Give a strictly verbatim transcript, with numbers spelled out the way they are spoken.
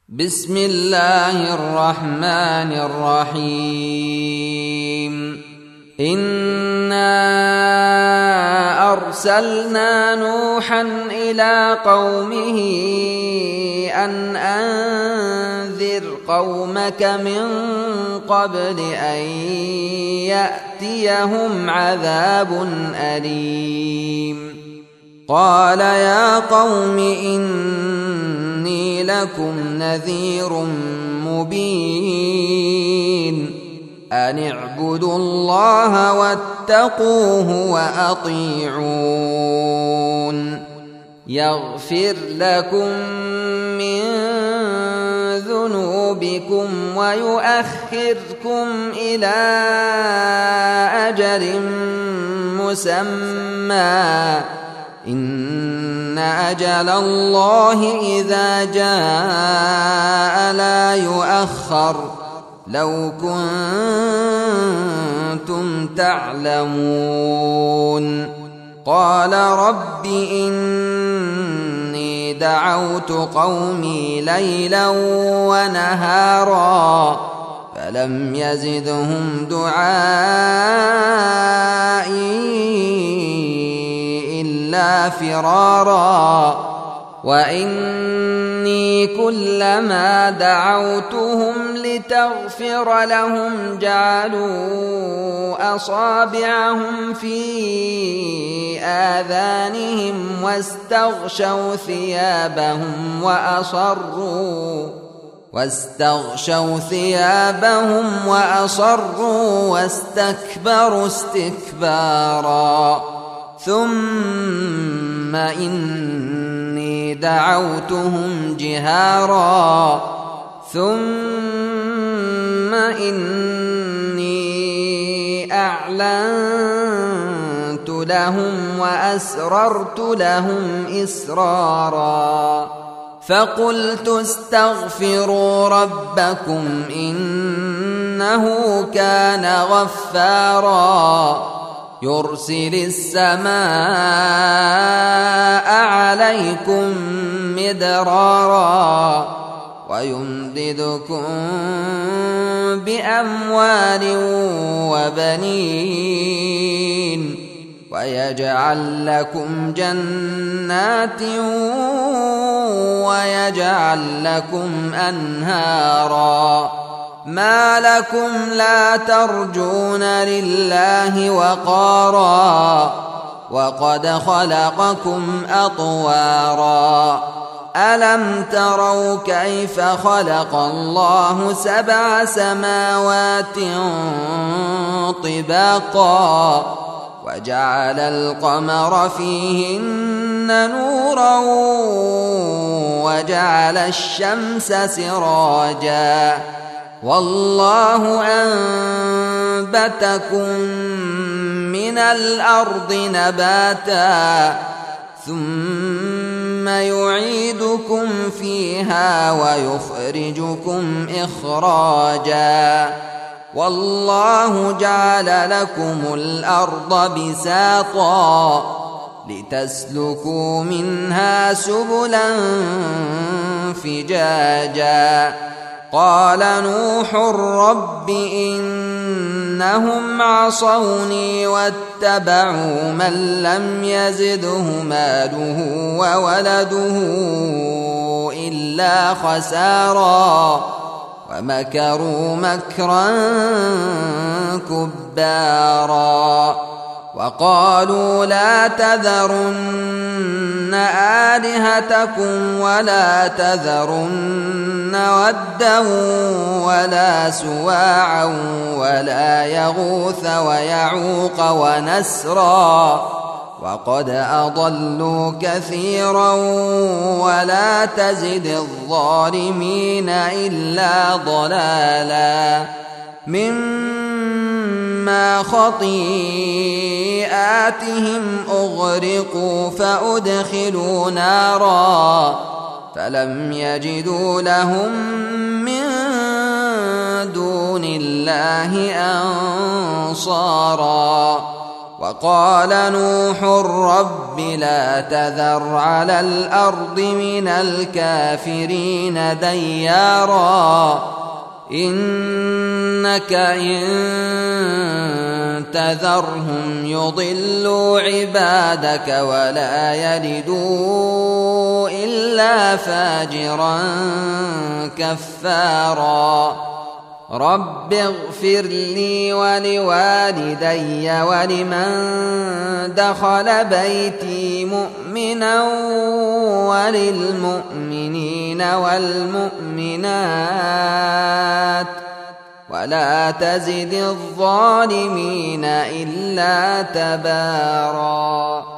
بسم الله الرحمن الرحيم إنا أرسلنا نوحا إلى قومه أن أنذر قومك من قبل أن يأتيهم عذاب أليم قال يا قوم إني لكم نذير مبين أن اعبدوا الله واتقوه وأطيعون يغفر لكم من ذنوبكم ويؤخركم إلى أجل مسمى إن أجل الله إذا جاء لا يؤخر لو كنتم تعلمون قال رب إني دعوت قومي ليلا ونهارا فلم يزدهم دعائي إلا فرارا وإني كلما دعوتهم لتغفر لهم جعلوا أصابعهم في آذانهم واستغشوا ثيابهم وأصروا واستغشوا ثيابهم وأصروا واستكبروا استكبارا ثم إني دعوتهم جهارا ثم إني أعلنت لهم وأسررت لهم إسرارا فقلت استغفروا ربكم إنه كان غفارا يرسل السماء عليكم مدرارا ويمددكم بأموال وبنين ويجعل لكم جنات ويجعل لكم أنهارا ما لكم لا ترجون لله وقارا وقد خلقكم أطوارا ألم تروا كيف خلق الله سبع سماوات طباقا وجعل القمر فيهن نورا وجعل الشمس سراجا والله أنبتكم من الأرض نباتا ثم يعيدكم فيها ويخرجكم إخراجا والله جعل لكم الأرض بساطا لتسلكوا منها سبلا فجاجا قال نوح رب إنهم عصوني واتبعوا من لم يزده ماله وولده إلا خسارا ومكروا مكرا كبارا وقالوا لا تذرن آلهتكم ولا تذرن ودا ولا سواعا ولا يغوث ويعوق ونسرا وقد أضلوا كثيرا ولا تزد الظالمين إلا ضلالا مما خطيئاتهم أغرقوا فأدخلوا نارا فلم يجدوا لهم من دون الله أنصارا وقال نوح رب لا تذر على الأرض من الكافرين ديارا إنك إن تذرهم يضلوا عبادك ولا يلدوا إلا فاجرا كفارا رب اغفر لي ولوالدي ولمن دخل بيتي مؤمنا وللمؤمنين والمؤمنات ولا تزد الظالمين إلا تبارا.